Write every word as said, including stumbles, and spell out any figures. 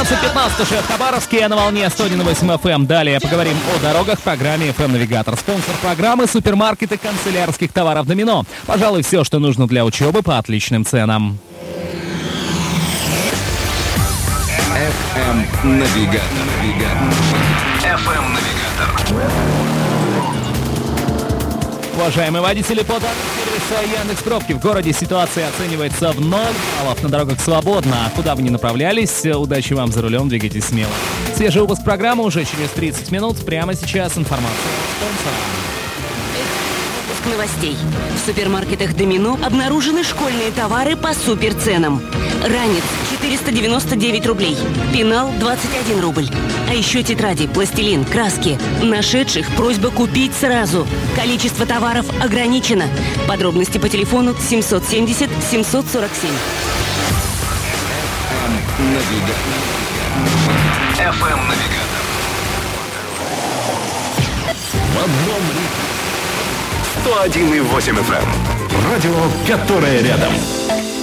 четырнадцать пятнадцать уже в Хабаровске на волне сто один и восемь эф эм. Далее поговорим о дорогах в программе эф эм Навигатор. Спонсор программы — супермаркеты канцелярских товаров «Домино». Пожалуй, все, что нужно для учебы по отличным ценам. эф эм Навигатор. эф эм Навигатор. Уважаемые водители, по данным сервиса Яндекс.Пробки, в городе ситуация оценивается в ноль баллов, на дорогах свободно. Куда бы ни направлялись, удачи вам за рулем, двигайтесь смело. Свежий выпуск программы уже через тридцать минут. Прямо сейчас информация от спонсора. Новостей. В супермаркетах «Домино» обнаружены школьные товары по суперценам. Ранец – четыреста девяносто девять рублей. Пенал – двадцать один рубль. А еще тетради, пластилин, краски. Нашедших просьба купить сразу. Количество товаров ограничено. Подробности по телефону семьсот семьдесят семьсот сорок семь. Навигатор. эф эм Навигатор. В одном ритме. сто один и восемь эф эм. Радио, которое рядом.